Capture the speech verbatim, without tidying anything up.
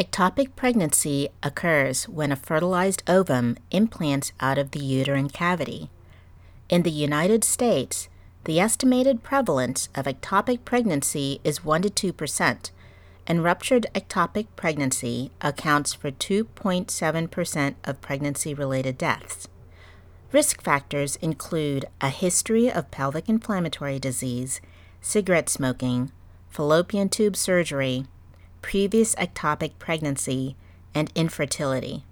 Ectopic pregnancy occurs when a fertilized ovum implants out of the uterine cavity. In the United States, the estimated prevalence of ectopic pregnancy is one to two percent, and ruptured ectopic pregnancy accounts for two point seven percent of pregnancy-related deaths. Risk factors include a history of pelvic inflammatory disease, cigarette smoking, fallopian tube surgery, previous ectopic pregnancy, and infertility.